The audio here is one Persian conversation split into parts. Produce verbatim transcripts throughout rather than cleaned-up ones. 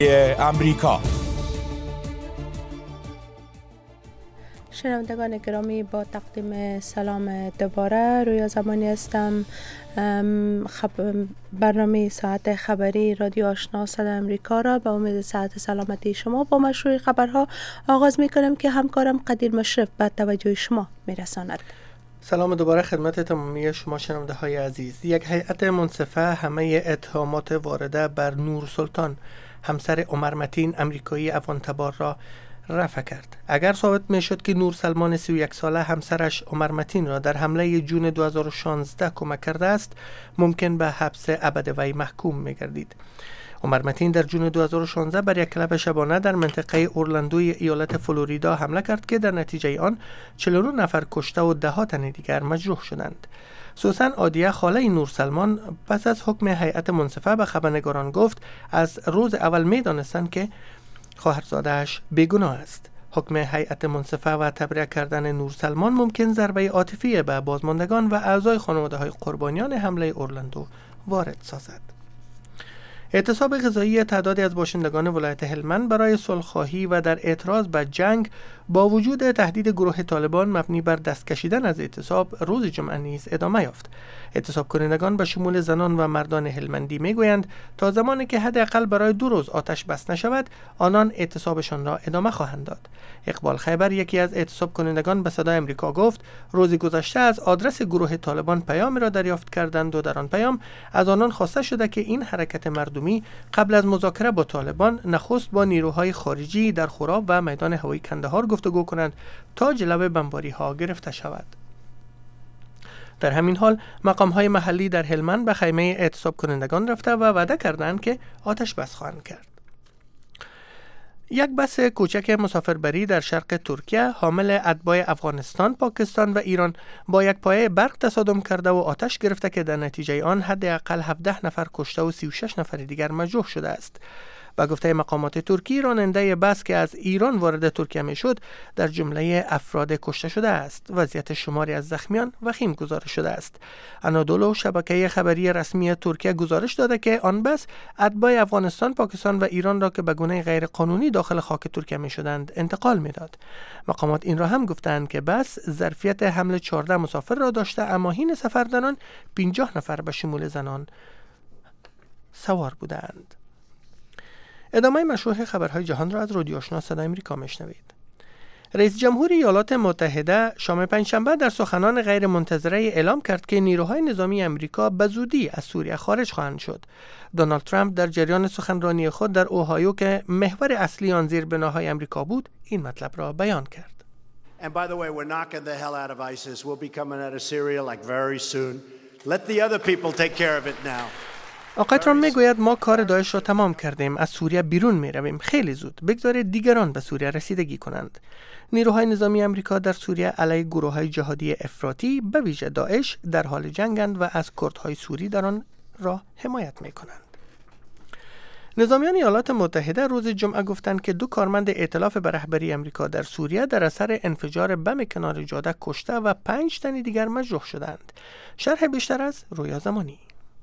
امریکا. شنوندگان گرامی، با تقدیم سلام دوباره رویا زمانی هستم. خب برنامه ساعت خبری رادیو آشنا صدای امریکا را به امید صحت سلامتی شما با مشروع خبرها آغاز می کنم که همکارم قدیر مشرف به توجه شما می رساند. سلام دوباره خدمت تمامی شما شنونده های عزیز. یک هیئت منصفه همه اتهامات وارده بر نور سلطان همسر عمر متین امریکایی افغان‌تبار را رفع کرد. اگر ثابت می شد که نور سلمان سی و یک ساله همسرش عمر متین را در حمله جون دو هزار و شانزده کمک کرده است، ممکن به حبس ابد وی محکوم می گردید. عمر متین در جون دو هزار و شانزده بر یک کلب شبانه در منطقه اورلاندوی ایالت فلوریدا حمله کرد که در نتیجه آن چهل و نه نفر کشته و ده ها تن دیگر مجروح شدند. سوسن عادیه خاله نور سلمان پس از حکم هیئت منصفه به خبرنگاران گفت از روز اول می دانستند که خواهرزاده‌اش بیگناه است. حکم هیئت منصفه و تبرئه کردن نور سلمان ممکن ضربه عاطفی به بازماندگان و اعضای خانواده‌های قربانیان حمله اورلاندو وارد سازد. اعتصاب غذایی تعدادی از باشندگان ولایت هلمند برای صلح‌خواهی و در اعتراض به جنگ با وجود تهدید گروه طالبان مبنی بر دست کشیدن از اعتصاب روز جمعه نیز ادامه یافت. اعتصاب کنندگان به شمول زنان و مردان هلمندی میگویند تا زمانی که حداقل برای دو روز آتش بس نشود آنان اعتصابشان را ادامه خواهند داد. اقبال خیبر یکی از اعتصاب کنندگان به صدای امریکا گفت روز گذشته از آدرس گروه طالبان پیامی را دریافت کردند و در آن پیام از آنان خواسته شده که این حرکت مردمی قبل از مذاکره با طالبان نخست با نیروهای خارجی در خوراب و میدان هوایی کندهار گفتگو کنند تا جلوه بمباری ها گرفته شود. در همین حال مقام‌های محلی در هلمند به خیمه اعتصاب کنندگان رفته و وعده کردند که آتش بس خواهند کرد. یک بس کوچک مسافربری در شرق ترکیه حامل اتباع افغانستان، پاکستان و ایران با یک پایه برق تصادم کرده و آتش گرفته که در نتیجه آن حداقل هفده نفر کشته و سی و شش نفر دیگر مجروح شده است. با گفته مقامات ترکی راننده بس که از ایران وارد ترکیه می شد در جمله افراد کشته شده است. وضعیت شماری از زخمیان وخیم گزارش شده است. انادولو شبکه خبری رسمی ترکیه گزارش داده که آن بس اتباع افغانستان، پاکستان و ایران را که به گونه غیر قانونی داخل خاک ترکیه می شدند انتقال می داد. مقامات این را هم گفتند که بس ظرفیت حمل چهارده مسافر را داشته، اما حین سفر در آن پنجاه نفر به شمول زنان سوار بودند. ادامه مشروع خبرهای جهان را از رادیو آشنا صدای امریکا میشنوید. رئیس جمهور ایالات متحده شام پنجشنبه در سخنان غیر منتظره اعلام کرد که نیروهای نظامی امریکا به زودی از سوریه خارج خواهند شد. دونالد ترامپ در جریان سخنرانی خود در اوهایو که محور اصلی آن زیربناهای امریکا بود، این مطلب را بیان کرد. And by the way, we're knocking the hell out of ISIS. We'll be coming out of Syria like very soon. Let the other people take care of it now. آقای ترامپ میگوید ما کار داعش را تمام کردیم، از سوریه بیرون می رویم خیلی زود، بگذارید دیگران به سوریه رسیدگی کنند. نیروهای نظامی امریکا در سوریه علیه گروه‌های جهادی افراطی به ویژه داعش در حال جنگند و از کردهای سوری در آن را حمایت می کنند. نظامیان ایالات متحده روز جمعه گفتند که دو کارمند ائتلاف به رهبری امریکا در سوریه در اثر انفجار بم کنار جاده کشته و پنج تن دیگر مجروح شدند. شرح بیشتر از رویا زمانی.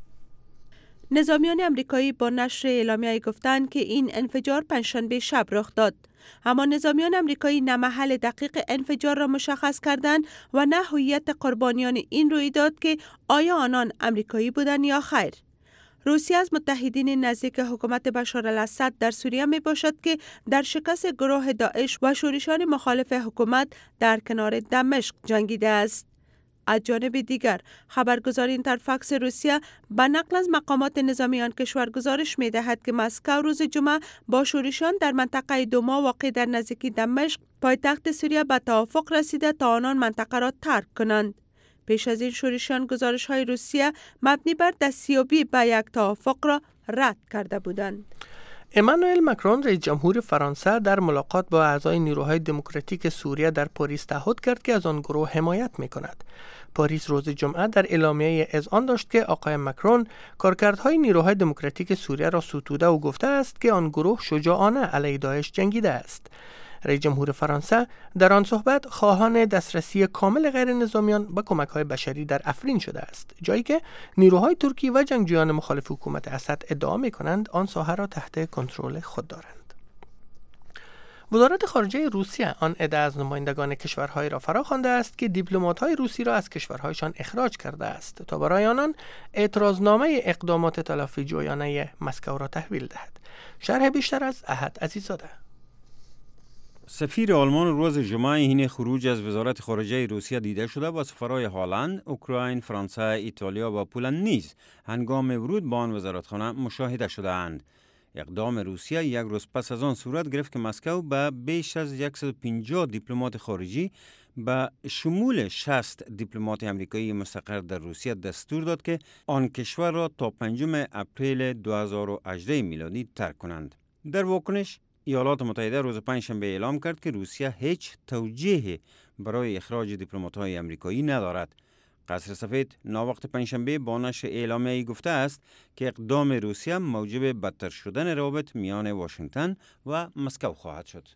نظامیان امریکایی با نشر اعلامیه گفتند که این انفجار پنجشنبه شب رخ داد. اما نظامیان امریکایی نه محل دقیق انفجار را مشخص کردند و نه هویت قربانیان این رویداد که آیا آنان امریکایی بودند یا خیر. روسیه از متحدین نزدیک حکومت بشار الاسد در سوریه می باشد که در شکست گروه داعش و شورشان مخالف حکومت در کنار دمشق جنگیده است. از جانب دیگر خبرگزاری اینترفاکس روسیه به نقل از مقامات نظامی آن کشور گزارش می دهد که مسکو روز جمعه با شورشان در منطقه دوما واقع در نزدیکی دمشق پایتخت سوریه به توافق رسیده تا آنان منطقه را ترک کنند. پیش از این شورشان گزارش های روسیه مبنی بر دستیابی به یک توافق را رد کرده بودند. امانوئل مکرون رئیس جمهور فرانسه در ملاقات با اعضای نیروهای دموکراتیک سوریه در پاریس تعهد کرد که از آن گروه حمایت می‌کند. پاریس روز جمعه در اعلامیه اذعان داشت که آقای مکرون کارکردهای نیروهای دموکراتیک سوریه را ستوده و گفته است که آن گروه شجاعانه علیه داعش جنگیده است. رئیس جمهور فرانسه در آن صحبت خواهان دسترسی کامل غیر نظامیان به کمک‌های بشری در افرین شده است، جایی که نیروهای ترکی و جنگجویان مخالف حکومت اسد ادعا می‌کنند آن ساحه را تحت کنترل خود دارند. وزارت خارجه روسیه آن ادعا از نمایندگان کشورهای را فراخوانده است که دیپلمات‌های روسی را از کشورهایشان اخراج کرده است تا برای آنان اعتراضنامه اقدامات تلافی جویانه مسکو را تحویل دهد. شرح بیشتر از احد عزیزاده. سفیر آلمان روز جمعه این خروج از وزارت خارجه روسیه دیده شده و سفرای هلند، اوکراین، فرانسه، ایتالیا و پولند نیز هنگام ورود به آن وزارتخانه مشاهده شده‌اند. اقدام روسیه یک روز پس از آن صورت گرفت که مسکو به بیش از صد و پنجاه دیپلمات خارجی به شمول شصت دیپلمات آمریکایی مستقر در روسیه دستور داد که آن کشور را تا پنجم اپریل دو هزار و هجده میلادی ترک کنند. در واکنش ایالات متحده روز پنجشنبه اعلام کرد که روسیه هیچ توجیهی برای اخراج دیپلمات‌های آمریکایی ندارد. قصر سفید ناوقت پنجشنبه با نشر اعلامیه‌ای گفته است که اقدام روسیه موجب بدتر شدن روابط میان واشنگتن و مسکو خواهد شد.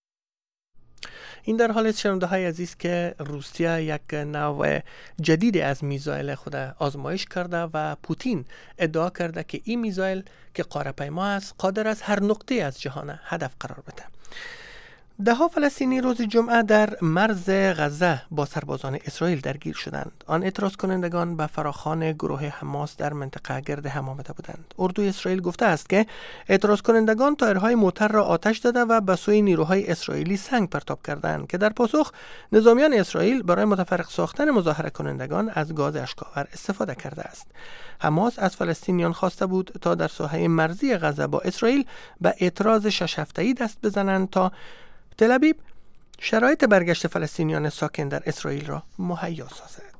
این در حال شنونده‌های عزیز که روسیه یک نوع جدید از میزایل خود آزمایش کرده و پوتین ادعا کرده که این میزایل که قاره‌پیما است قادر است هر نقطه از جهان هدف قرار بده. ده ها فلسطینی روز جمعه در مرز غزه با سربازان اسرائیل درگیر شدند. آن اعتراض کنندگان به فراخوان گروه حماس در منطقه گرد هم آمده بودند. اردوی اسرائیل گفته است که اعتراض کنندگان تایرهای موتر را آتش داده و به سوی نیروهای اسرائیلی سنگ پرتاب کردند که در پاسخ نظامیان اسرائیل برای متفرق ساختن مظاهره کنندگان از گاز اشک‌آور استفاده کرده است. حماس از فلسطینیان خواسته بود تا در ساحه مرزی غزه با اسرائیل به اعتراض شش هفته‌ای دست بزنند تا تل ابیب شرایط برگشت فلسطینیان ساکن در اسرائیل را مهیا سازد.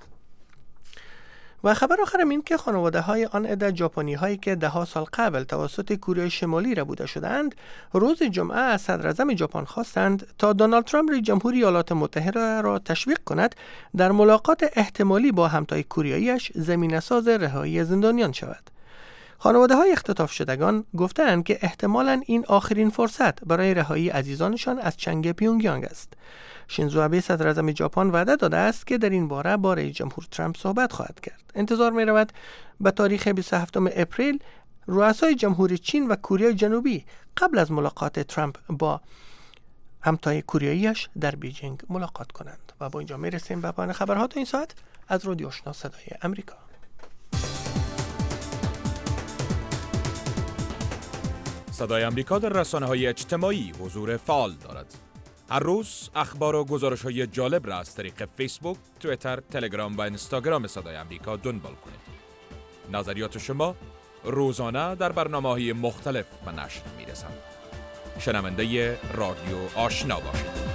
و خبر آخرم این که خانواده های آن عده ژاپنی هایی که ده ها سال قبل توسط کره شمالی ربوده شدند روز جمعه از صدر اعظم ژاپن خواستند تا دونالد ترامپ رئیس جمهور ایالات متحده را تشویق کند در ملاقات احتمالی با همتای کوریایی‌اش زمینه‌ساز رهایی زندانیان شود. خانواده های اختطاف شدگان گفتند که احتمالاً این آخرین فرصت برای رهایی عزیزانشان از چنگ پیونگیانگ است. شینزو آبه صدر اعظم ژاپن وعده داده است که در این باره با رئیس جمهور ترامپ صحبت خواهد کرد. انتظار می رود به تاریخ بیست و هفتم اپریل رؤسای جمهوری چین و کره جنوبی قبل از ملاقات ترامپ با همتای کوریایی‌اش در بیجینگ ملاقات کنند. و با اینجا می رسیم به پایان خبرها تا این ساعت از رادیو آشنا صدای امریکا. صدای امریکا در رسانه‌های اجتماعی حضور فعال دارد. هر روز اخبار و گزارش‌های جالب را از طریق فیسبوک، توییتر، تلگرام و اینستاگرام صدای امریکا دنبال کنید. نظریات شما روزانه در برنامه‌های مختلف به نشر می‌رسند. شنونده رادیو آشنا باشید.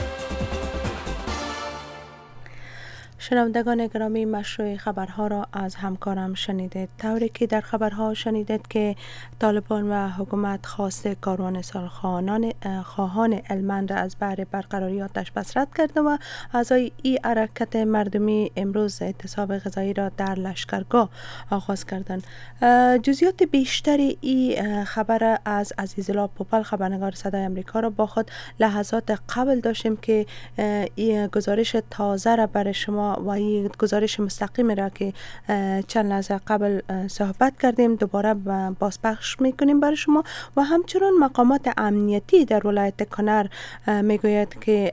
شنوندگان گرامی، مشروع خبرها را از همکارم شنیدید. طوری که در خبرها شنیدید که طالبان و حکومت خواست کاروان سالخواهان خواهان هلمند از بحر برقراری آتش بس رد کرده و اعضای این حرکت مردمی امروز اعتصاب غذایی را در لشکرگاه آغاز کردند. جزئیات بیشتری این خبر از عزیزالله پوپل، خبرنگار صدای امریکا، را با خود لحظات قبل داشتیم که این گزارش تازه را برای شما و این گزارش مستقیم را که چند لحظه قبل صحبت کردیم دوباره بازپخش میکنیم برای شما. و همچنان مقامات امنیتی در ولایت کنر میگوید که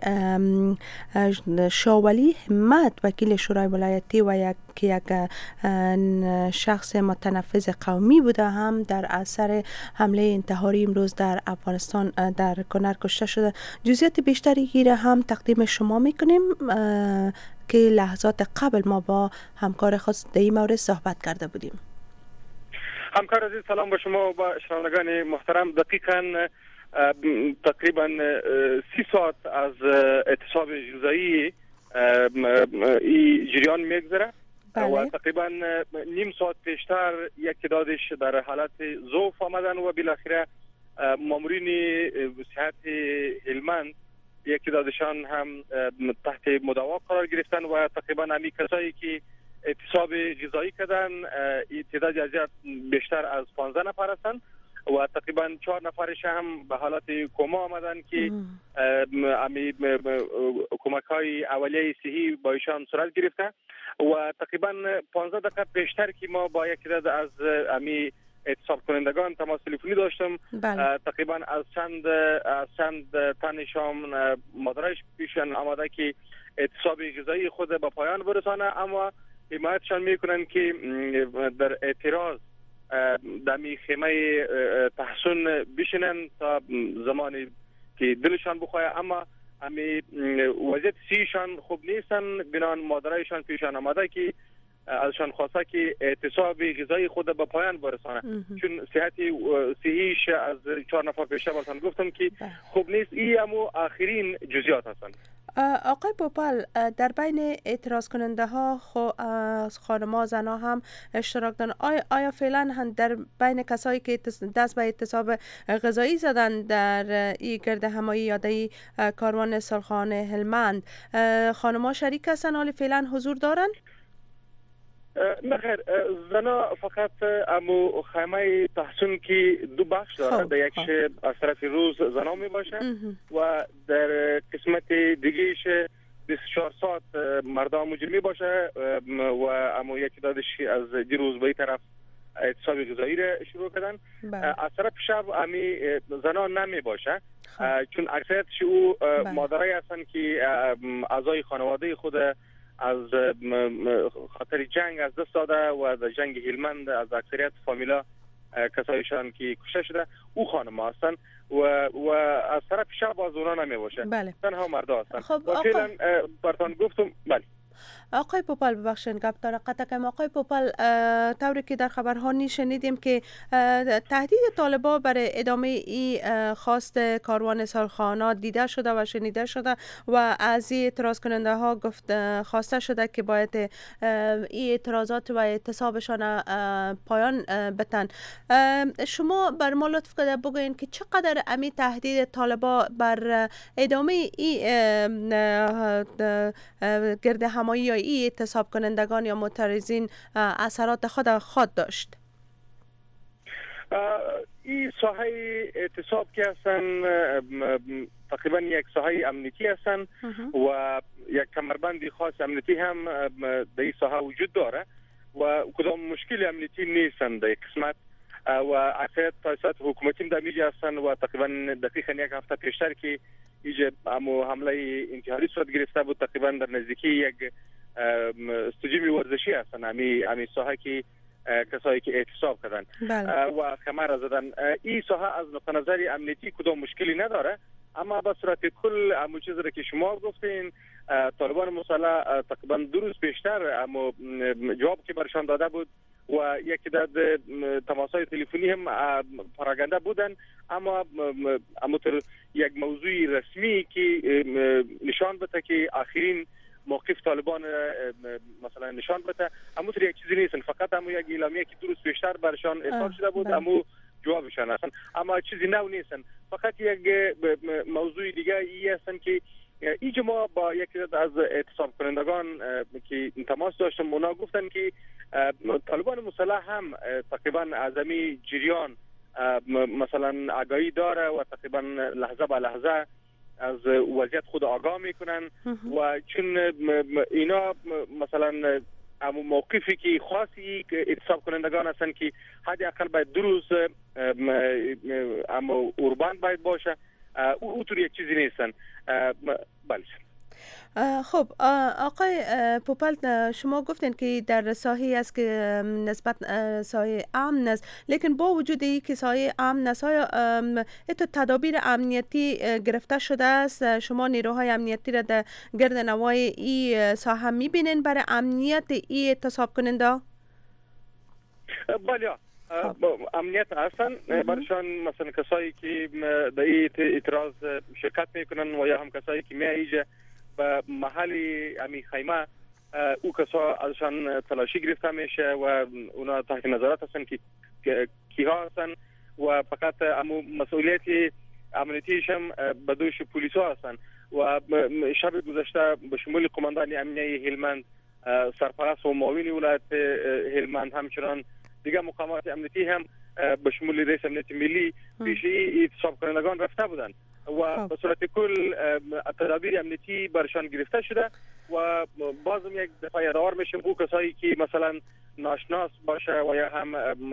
شاولی همت، وکیل شورای ولایتی و یک که یک شخص متنفذ قومی بوده، هم در اثر حمله انتحاری امروز در افغانستان در کنر کشته شده. جزئیات بیشتری گیره هم تقدیم شما میکنیم که لحظات قبل ما با همکار خود در این مورد صحبت کرده بودیم. همکار عزیز، سلام به شما و با شنوندگان محترم. دقیقاً تقریبا سی ساعت از اعتصاب غذایی جریان میگذره و تقریبا نیم ساعت پیشتر یک تعدادش در حالت ضعف آمدن و بالاخره مامورین صحت هلمند یک تعدادشان هم تحت مداوا قرار گرفتن و تقریبا همین کسایی که اعتصاب غذایی کردن تعداد زیاد بیشتر از پانزده نفر هستند و تقریبا چهار نفرش هم به حالت کما آمدن که امی کمک‌های اولیه صحی با ایشان صورت گرفته و تقریبا پانزده دقیقه پیشتر که ما با یک عدد از امی اعتصاب کنندگان تماس تلفنی داشتم. بله. تقریبا از چند از چند تنشان مادرش پیشن آمده که اعتصاب غذایی خود به پایان برسانه، اما حمایتشان میکنن که در اعتراض در می خیمه تحسن بشینن تا زمانی که دلشان بخواه، اما امی وضعیت سیشان خوب نیستن، بنان مادرایشان پیشان آمده که ازشان خواسته که اعتصاب غذایی خود به پایان برسانه، چون صحت صحیش از چهار نفر پیشه برسان گفتم که خوب نیست. این همو آخرین جزئیات هستند. آقای پوپال، در بین اعتراض کننده ها خو خانم‌ها زنها هم اشتراک دارن. آیا, آیا فعلا هم در بین کسایی که دست به اعتصاب غذایی زدن در این گرد همایی یادی کاروان سالخانه هلمند خانم‌ها شریک هستن؟ حالی فعلا حضور دارن؟ نه خیر، زنا فقط امو خیمه تحسن که دو بخش داره، در یک از طرف روز زنا می باشه و در قسمت دیگهش بیست و چهار ساعت مردم موجود می باشه و امو یک دادش از دیروز به این طرف اعتصاب غذایی را شروع کردن. از طرف شب امی زنا نمی باشه چون اکثریتش او مادرای هستن که اعضای خانواده خود از خاطر جنگ از دست داده و در جنگ هلمند از اکثریت فامیلا کسایشان که کشته شده او خانم هستن و و از طرف شب از اونا نمی باشه. بله. تنها مردا هستن. خب و فعلا برتان گفتم. بله. آقای پوپال ببخشید گپ داره قطع کنم. آقای پوپال، طوری که در خبرها شنیدیم که تهدید طالبان برای ادامه این خواست کاروان سالخانه دیده شده و شنیده شده و از این اعتراض کننده ها گفت خواسته شده که باید این اعتراضات و اعتصابشان پایان بتن. شما بر ما لطف کنید بگوین که چقدر امی تهدید طالبان بر ادامه این گرد همایی یا ای اعتصاب کنندگان یا معترضین اثرات خود خود داشت؟ این ساحه اعتصاب که هستن تقریبا یک ساحه امنیتی هستن و یک کمربند خاص امنیتی هم در این ساحه وجود داره و کدام مشکل امنیتی نیستن در قسمت و اکثریت تاسیسات حکومتی در میجا هستن و تقریبا دقیقاً یک هفته پیشتر که ایجا امو حمله انتحاری صورت گرفته بود، تقریبا در نزدیکی یک استودیوم ورزشی هستن امی امی ساحه که کسایی که اعتصاب کردن و خمر زدن. این ساحه از نقطه نظر امنیتی کدام مشکلی نداره، اما به صورت کل امو چیزی را که شما گفتین طالبان مسلح تقریبا دو روز پیشتر امو جواب که برشان داده بود و یک عدد تماس‌های تلفنی هم پراگنده بودن، اما اما یک موضوع رسمی که نشان بده که آخرین موقف طالبان مثلا نشان بده، اما یک چیزی نیستن، فقط اما یک اعلامیه که دو روز پیشتر برشان ارسال شده بود اما جوابشان هستن، اما چیزی نو نیستن، فقط یک موضوع دیگه ای هستن که اینجا ما با یک از اعتصاب کنندگان که تماس داشتم اونا گفتن که طالبان مسلح هم تقریبا اعظمی جریان مثلا آگاهی داره و تقریبا لحظه به لحظه از وضعیت خود آگاه میکنن و چون اینا مثلا اما موقفی که خاصی که اعتصاب کنندگان هستن که حداقل باید دو روز اما اوربان باید باشه، او طور یک چیزی نیستن. بله. خب آقای پوپال، شما گفتین که در ساحه‌ای است که نسبت ساحه امن است، لیکن با وجود این که ساحه امن است آیا تدابیر امنیتی گرفته شده است؟ شما نیروهای امنیتی را در گرد نوای این ساحه میبینین برای امنیت این اعتصاب کننده؟ بله، امنیت هستن برشان، مثلا کسایی که در این اعتراض شرکت میکنن و یا هم کسایی که میایجا به محل امی خیمه او کسا ازشان تلاشی گرفته میشه و اونا تحت نظارت هستن که کیها هستن و فقط امو مسئولیت امنیتیش هم به دوش پلیس ها هستن و شب گذشته به شمول قماندان امنیه هلمند، سرپرست و معاون ولایت هلمند، همچنان دیگه مقامات امنیتی هم به شمول رئیس امنیت ملی پیش اعتصاب کنندگان رفته بودند و به صورت کل تدابیر امنیتی برشان گرفته شده و بازم یک دفعه یادآور میشیم او کسایی که مثلا ناشناس باشه و یا هم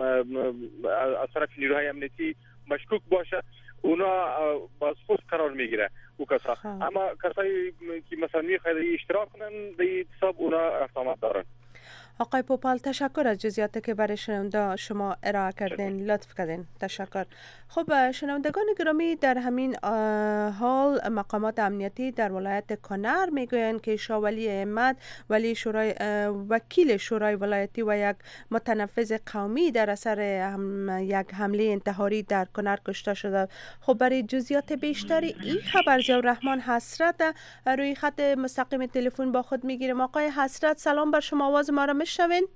از طرف نیروهای امنیتی مشکوک باشه اونا بازپرس قرار میگیره او کسا. اما کسایی که مثلا میخواید اشتراک کنن در اعتصاب اونا رفت آمد دارن. آقای پوپال تشکر از جزئیاتی که برای شنونده شما ارائه کردین، لطف کردین. تشکر. خب شنوندگان گرامی، در همین حال مقامات امنیتی در ولایت کنر میگویند که شاه ولی احمد ولی شورای وکیل شورای ولایتی و یک متنفذ قومی در اثر هم یک حمله انتحاری در کنر کشته شده. خب برای جزئیات بیشتری این خبر ضیاء الرحمن حسرت روی خط مستقیم تلفن با خود میگیریم. آقای حسرت سلام بر شما، آواز ما را میشنوین؟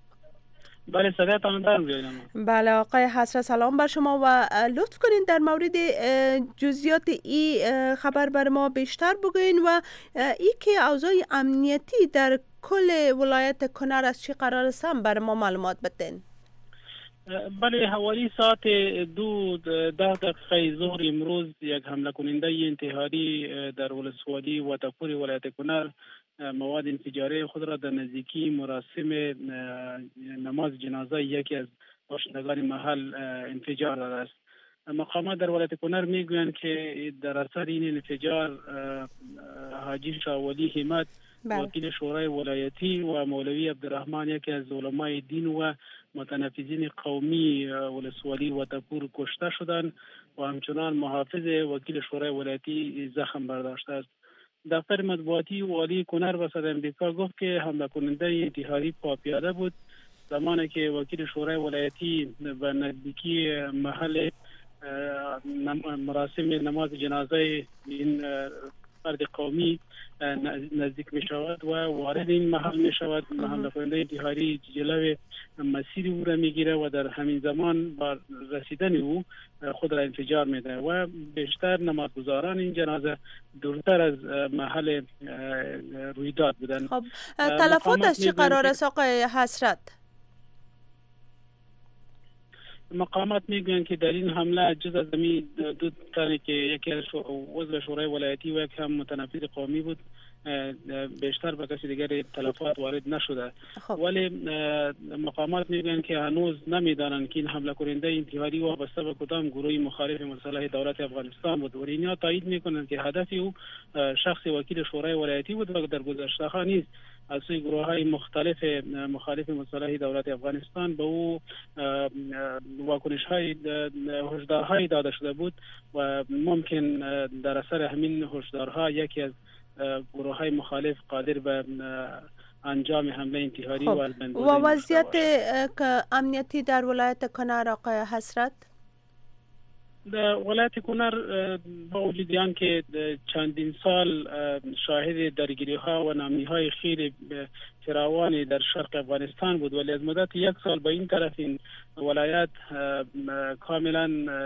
بله صدایتان دارم. بله آقای حسرت سلام بر شما و لطف کنین در مورد جزئیات این خبر بر ما بیشتر بگوین و ای که اوضاع امنیتی در کل ولایت کنر از چی قرار است هم بر ما معلومات بدین. بله حوالی ساعت دو ده دقیقه ظهر امروز یک حمله کننده انتحاری در ولسوالی و تپور ولایت کنر مواد انفجاری خود را در نزدیکی مراسم نماز جنازه یکی از باشندگان محل انفجار داده است. مقامات در ولایت کنر میگویند که در اثر این انفجار حاجی شاه ولی احمد وکیل شورای ولایتی و مولوی عبدالرحمن یکی از علمای دین و متنفذین قومی ولسوالی و تپور کشته شدند و همچنان محافظ وکیل شورای ولایتی زخم برداشته است. دفتر مطبوعاتی والی کنر وسط امریکا گفت که حمله کننده انتحاری پا پیاده بود زمانی که وکیل شورای ولایتی به نزدیکی محل مراسم نماز جنازه این فرد قومی نزدیک می شود و وارد این محل می شود. حمله کننده انتحاری جلوی مسیر او را می گیره و در همین زمان با رسیدن او خود را انفجار می ده و بیشتر نمازگزاران این جنازه دورتر از محل رویداد بودند. خب تلفات از چی قرار است آقای حسرت؟ مقامات میگویند که در این حمله جز از می دو تنی که یکی از عضو شورای ولایتی و یک هم متنفذ قومی بود بیشتر به کسی دیگر تلفات وارد نشده. خب. ولی مقامات میگویند که هنوز نمیدانند که این حمله کننده انتحاری وابسته به کدام گروه مخالف مسلح دولت افغانستان بود و اینها تایید میکنند که هدف او شخص وکیل شورای ولایتی بود و در گذشته ها نیز از سوی گروه های مختلف مخالف مسلح دولت افغانستان به او واکنش های هشدارهای داده شده بود و ممکن در اثر همین هشدارها یکی از گروه های مخالف قادر به انجام حمله انتحاری خب. و و وضعیت امنیتی در ولایت کنر آقای حسرت؟ در ولایت کنر با وجود آن که چندین سال شاهد درگیری ها و ناامنی های خیلی فراوانی در شرق افغانستان بود ولی از مدت یک سال به این طرف این ولایت کاملا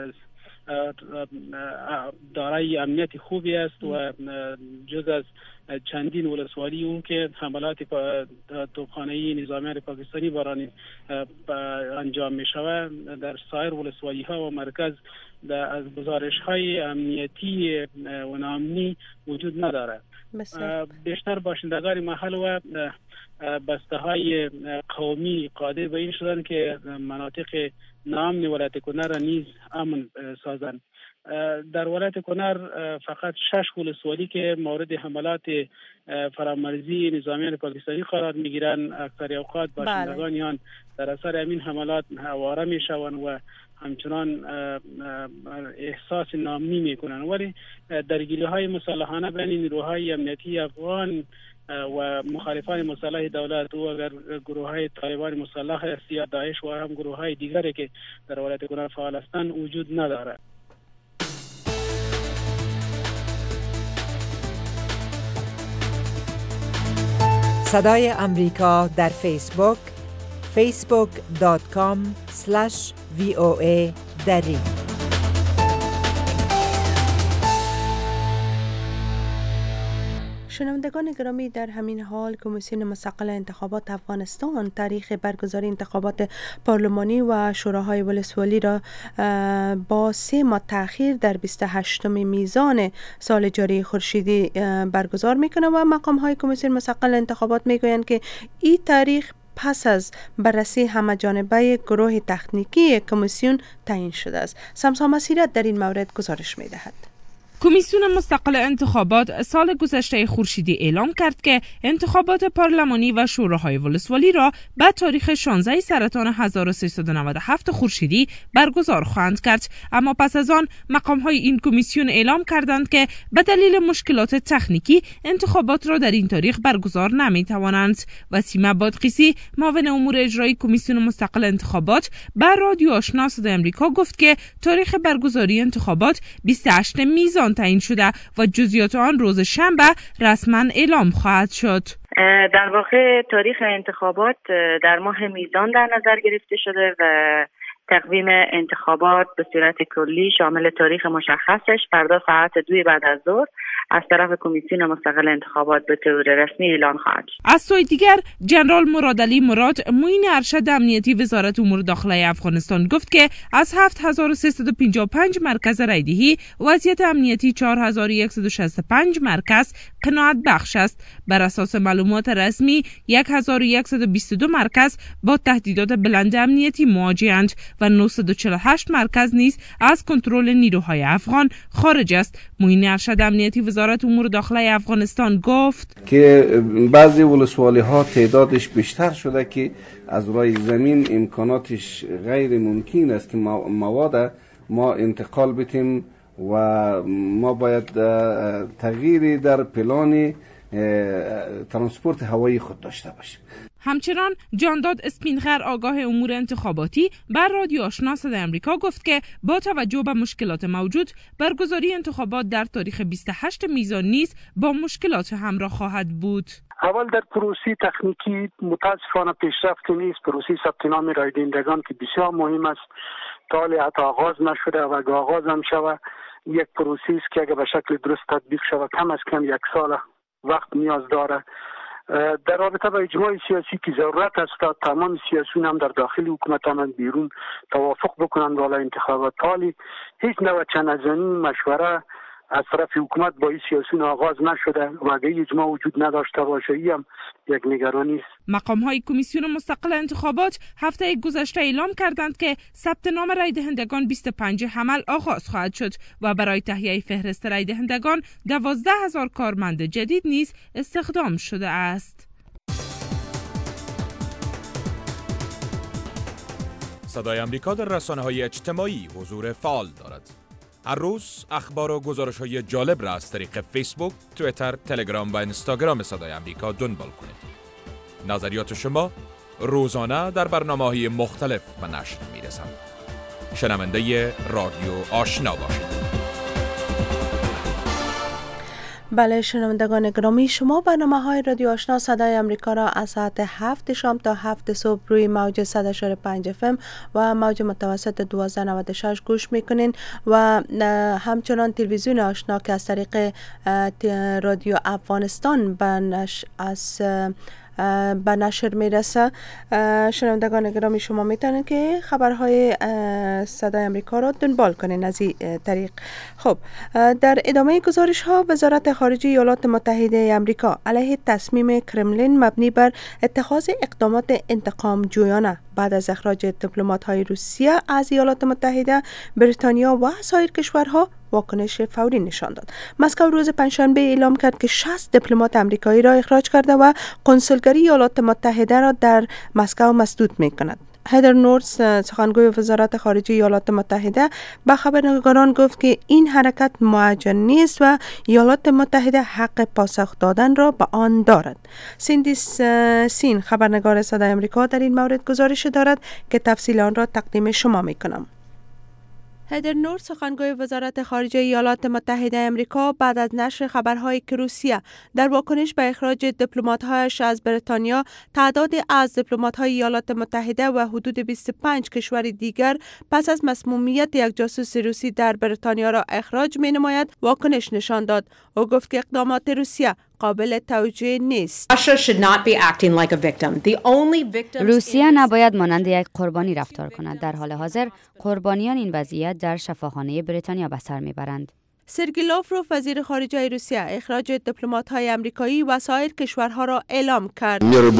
دارای امنیت خوبی است و جز از چندین ولسوالی اون که حملات توپخانه‌ای نظامیان پاکستانی باران انجام می شود در سایر ولسوالی ها و مرکز از گزارش های امنیتی و ناامنی وجود ندارد. بیشتر باشندگان محل و بسته های قومی قادر به این شدن که مناطق ناامن ولایت کنر را نیز امن سازند. در ولایت کنر فقط شش ولسوالی که مورد حملات فرامرزی نظامیان پاکستانی قرار میگیرند اکثر اوقات باشندگان آن در اثر همین حملات آواره میشوند و همچنان احساس ناامنی میکنند ولی درگیری های مسلحانه بین نیروهای امنیتی افغان و مخالفان مسلح دولت و اگر گروه های طالبان مسلح است یا داعش و هم گروه های دیگری که در ولایت کنر فعال هستند وجود ندارد. صدای امریکا در فیسبوک فیسبوک دات کام اسلش وی او ای دری. شنوندگان گرامی، در همین حال کمیسیون مستقل انتخابات افغانستان تاریخ برگزاری انتخابات پارلمانی و شوراهای ولسوالی را با سه ماه تأخیر در بیست و هشتم میزان سال جاری خورشیدی برگزار میکنه و مقام های کمیسیون مستقل انتخابات میگویند که این تاریخ پس از بررسی همه جانبه گروه تکنیکی کمیسیون تعیین شده است. سمسا مسیرت در این مورد گزارش میدهد. کمیسیون مستقل انتخابات سال گذشته خورشیدی اعلام کرد که انتخابات پارلمانی و شوراهای ولسوالی را به تاریخ شانزده سرطان هزار و سیصد و نود و هفت خورشیدی برگزار خواهند کرد، اما پس از آن مقام‌های این کمیسیون اعلام کردند که به دلیل مشکلات تکنیکی انتخابات را در این تاریخ برگزار نمی‌توانند. وسیم بادغیسی، معاون امور اجرایی کمیسیون مستقل انتخابات، به رادیو آشنا صدای آمریکا گفت که تاریخ برگزاری انتخابات بیست و هشتم میزان تعیین شده و جزئیات آن روز شنبه رسما اعلام خواهد شد. در واقع تاریخ انتخابات در ماه میزان در نظر گرفته شده و تقویم انتخابات به صورت کلی شامل تاریخ مشخصش فردا ساعت دو بعد از ظهر از طرف کمیسیون مستقل انتخابات به طور رسمی اعلان خواهد شد. از سوی دیگر جنرال مرادعلی مراد، معین ارشد امنیتی وزارت امور داخله افغانستان گفت که از هفت هزار و سیصد و پنجاه و پنج مرکز رایدهی وضعیت امنیتی چهار هزار و صد و شصت و پنج مرکز قناعت بخش است. بر اساس معلومات رسمی صد و صد و بیست و دو مرکز با تهدیدات بلند امنیتی مواجه‌اند و نهصد و چهل و هشت مرکز نیز از کنترل نیروهای افغان خارج است. معین ارشد امنیتی وزارت امور داخله افغانستان گفت که بعضی ولسوالی ها تعدادش بیشتر شده که از روی زمین امکاناتش غیر ممکن است که مواد ما انتقال بتیم و ما باید تغییری در پلان ترانسپورت هوایی خود داشته باشیم. همچنان جانداد اسپینخر، آگاه امور انتخاباتی، بر رادیو آشنا صدای آمریکا گفت که با توجه به مشکلات موجود برگزاری انتخابات در تاریخ بیست و هشتم میزان نیز با مشکلات همراه خواهد بود. اول در پروسه تکنیکی متاسفانه پیشرفت نیست. پروسه ثبت نام رای دهندگان که بسیار مهم است تا حالی حتی آغاز نشده و اگه آغاز هم شود یک پروسه است که اگه به شکل درست تطبیق شود کم از کم یک سال وقت نیاز داره. در رابطه با اجماع سیاسی که ضرورت است تا تمام سیاسیون هم در داخل حکومت هم بیرون توافق بکنند والا انتخابات، حالی هیچ نوع چندزنی مشوره از طرف حکومت با این سیاسیون آغاز نشده و اگه اجماع وجود نداشته باشه این هم یک نگرانی است. مقام های کمیسیون مستقل انتخابات هفته گذشته اعلام کردند که ثبت نام رای دهندگان بیست و پنجم حمل آغاز خواهد شد و برای تهیه فهرست رای دهندگان دوازده هزار کارمند جدید نیز استخدام شده است. صدای آمریکا در رسانه‌های اجتماعی حضور فعال دارد. هر روز اخبار و گزارش‌های جالب را از طریق فیسبوک، توییتر، تلگرام و اینستاگرام صدای آمریکا دنبال کنید. نظریات شما روزانه در برنامه‌های مختلف به نشر می‌رسند. شنونده رادیو آشنا باشید. بله شنوندگان گرامی، شما برنامه های رادیو آشنا صدای آمریکا را از ساعت هفت شام تا هفت صبح روی موج صد و چهار و پنج اف ام و موج متوسط دوازده نود و شش گوش میکنین و همچنان تلویزیون آشنا که از طریق رادیو افغانستان بنش از به نشر میرسه. شنوندگان گرامی شما میتونید که خبرهای صدای آمریکا را دنبال کنین از این طریق. خب در ادامه گزارش ها، وزارت خارجه ایالات متحده آمریکا علیه تصمیم کرملین مبنی بر اتخاذ اقدامات انتقام جویانه بعد از اخراج دیپلمات های روسیه از ایالات متحده، بریتانیا و سایر کشورها واکنش فوری نشان داد. مسکو روز پنجشنبه اعلام کرد که شصت دیپلمات آمریکایی را اخراج کرده و کنسولگری ایالات متحده را در مسکو مسدود می‌کند. هدر نورس، سخنگوی وزارت خارجه ایالات متحده، به خبرنگاران گفت که این حرکت معجن نیست و ایالات متحده حق پاسخ دادن را به آن دارد. سیندی سین، خبرنگار صدای آمریکا، در این مورد گزارش دارد که تفصیل آن را تقدیم شما می‌کنم. هدر نور، سخنگوی وزارت خارجه ایالات متحده آمریکا، بعد از نشر خبرهایی که روسیه در واکنش به اخراج دیپلمات‌هایش از بریتانیا تعداد از دیپلمات‌های ایالات متحده و حدود بیست و پنج کشور دیگر پس از مسمومیت یک جاسوس روسی در بریتانیا را اخراج می‌نماید، واکنش نشان داد. او گفت که اقدامات روسیه قابل توجیه نیست. روسیه نباید مانند یک قربانی رفتار کند. در حال حاضر قربانیان این وضعیت در شفاخانه بریتانیا به سر میبرند. سرگی لاوروف وزیر خارجه روسیه اخراج دیپلمات‌های آمریکایی و سایر کشورها را اعلام کرد.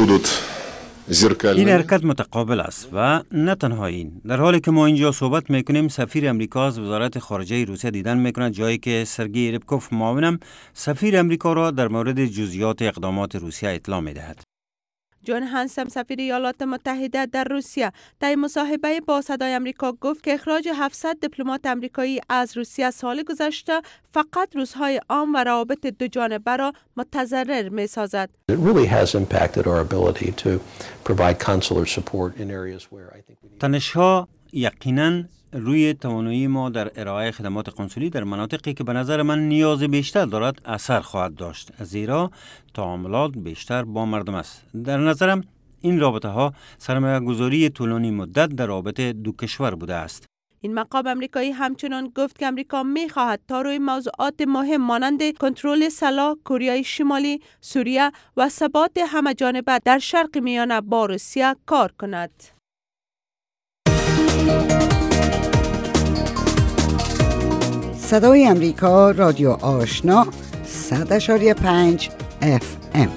این حرکت متقابل است و نه تنها این. در حالی که ما اینجا صحبت میکنیم سفیر امریکا از وزارت خارجه روسیه دیدن میکند، جایی که سرگئی ریبکوف معاونم سفیر امریکا را در مورد جزئیات اقدامات روسیه اطلاع میدهد. جان هانسم سفیر ایالات متحده در روسیه در مصاحبه با صدای آمریکا گفت که اخراج هفتصد دیپلمات آمریکایی از روسیه سال گذشته فقط روزهای عام و روابط دو جانبه را متضرر می سازد. تنش‌ها یقیناً روی توانایی ما در ارائه خدمات قنسولی در مناطقی که به نظر من نیاز بیشتر دارد اثر خواهد داشت، زیرا تعاملات بیشتر با مردم است. در نظرم این رابطه ها سرمایه‌گذاری طولانی مدت در رابطه دو کشور بوده است. این مقام امریکایی همچنان گفت که امریکا می خواهد تا روی موضوعات مهم مانند کنترل سلاح، کره شمالی، سوریه و ثبات همه‌جانبه در شرق میانه با روسیه کار کند. صدای امریکا رادیو آشنا صد اشاری پنج اف ام.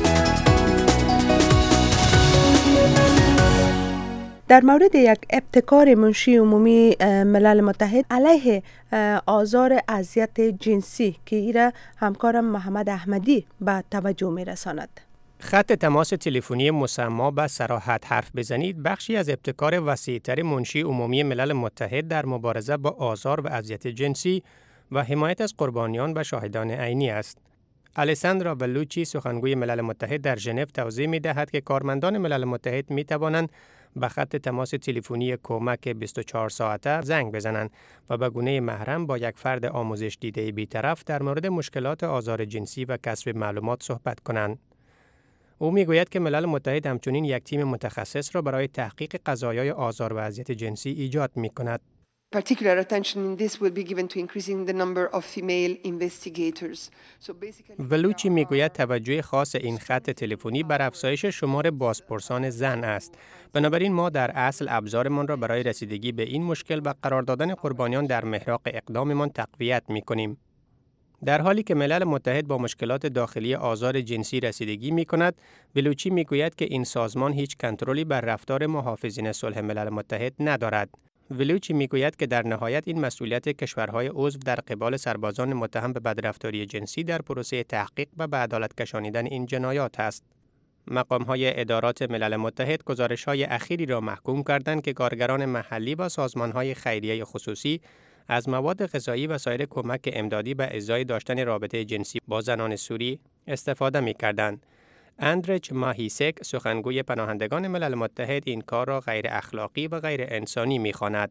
در مورد یک ابتکار منشی عمومی ملل متحد علیه آزار اذیت جنسی که ایره همکارم محمد احمدی به توجه می رساند. خط تماس تلفنی مسما به صراحت حرف بزنید بخشی از ابتکار وسیع‌تر منشی عمومی ملل متحد در مبارزه با آزار و اذیت جنسی و حمایت از قربانیان و شاهدان عینی است. الیساندرا بلوچی سخنگوی ملل متحد در ژنو توضیح می‌دهد که کارمندان ملل متحد می‌توانند به خط تماس تلفنی کمک بیست و چهار ساعته زنگ بزنند و به گونه محرم با یک فرد آموزش دیده بی‌طرف در مورد مشکلات آزار جنسی و کسب معلومات صحبت کنند. او میگوید که ملل متحد همچنین یک تیم متخصص را برای تحقیق قضایای آزار و اذیت جنسی ایجاد می‌کند. Particular attention in this will be given to increasing the number of female investigators. So basically ولوچی میگوید توجه خاص این خط تلفنی بر افزایش شمار بازپرسان زن است. بنابراین ما در اصل ابزارمان را برای رسیدگی به این مشکل و قرار دادن قربانیان در محراق اقداممان تقویت می‌کنیم. در حالی که ملل متحد با مشکلات داخلی آزار جنسی رسیدگی می کند، ولوچی می گوید که این سازمان هیچ کنترلی بر رفتار محافظین صلح ملل متحد ندارد. ولوچی می گوید که در نهایت این مسئولیت کشورهای عضو در قبال سربازان متهم به بدرفتاری جنسی در پروسه تحقیق و به عدالت کشانیدن این جنایات است. مقام‌های ادارات ملل متحد گزارش‌های اخیری را محکوم کردند که کارگران محلی و سازمان‌های خیریه خصوصی از مواد غذایی و سایر کمک امدادی به ازای داشتن رابطه جنسی با زنان سوری استفاده می‌کردند. اندرچ ماهیسک سخنگوی پناهندگان ملل متحد این کار را غیر اخلاقی و غیر انسانی می‌خواند.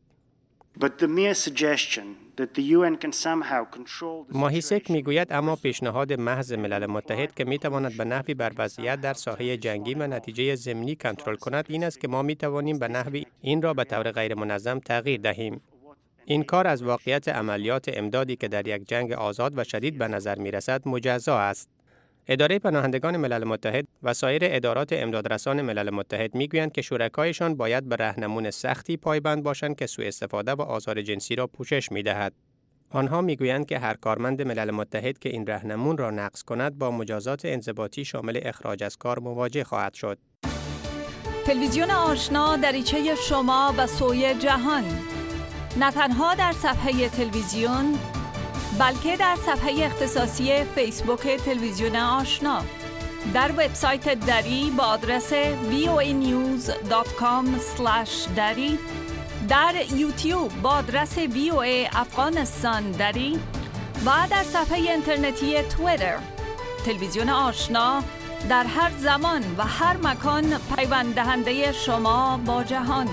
ماهیسک میگوید اما پیشنهاد محض ملل متحد که میتواند به نحوی بر وضعیت در ساحه جنگی و نتیجه ضمنی کنترل کند این است که ما میتوانیم به نحوی این را به طور غیر منظم تغییر دهیم. این کار از واقعیت عملیات امدادی که در یک جنگ آزاد و شدید به نظر میرسد مجزا است. اداره پناهندگان ملل متحد و سایر ادارات امدادرسان ملل متحد میگویند که شرکایشان باید به راهنمون سختی پایبند باشند که سوء استفاده و آزار جنسی را پوشش میدهد. آنها میگویند که هر کارمند ملل متحد که این راهنمون را نقض کند با مجازات انضباطی شامل اخراج از کار مواجه خواهد شد. تلویزیون آشنا دریچه شما به سوی جهان، نه تنها در صفحه تلویزیون بلکه در صفحه اختصاصی فیسبوک تلویزیون آشنا، در وبسایت دری با آدرس وی او ای نیوز دات کام اسلش دری، در یوتیوب با آدرس وی او ای افغانستان دری و در صفحه اینترنتی توییتر. تلویزیون آشنا در هر زمان و هر مکان پیوند دهنده شما با جهان.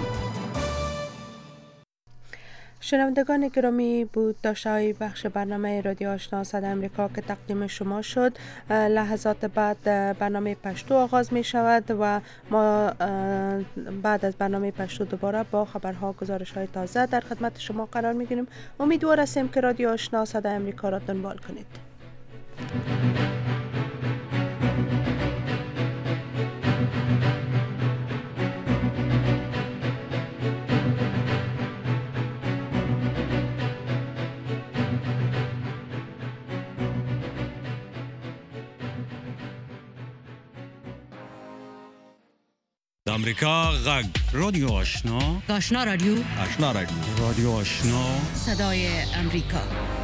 شنوندگان گرامی، بود داشته‌های بخش برنامه رادیو آشنا صدای امریکا که تقدیم شما شد. لحظات بعد برنامه پشتو آغاز می شود و ما بعد از برنامه پشتو دوباره با خبرها، گزارش‌های تازه در خدمت شما قرار می گیریم. امیدوار هستیم که رادیو آشنا صدای امریکا را دنبال کنید. آمریکا غږ رادیو آشنا آشنا رادیو آشنا رادیو رادیو آشنا صدای امریکا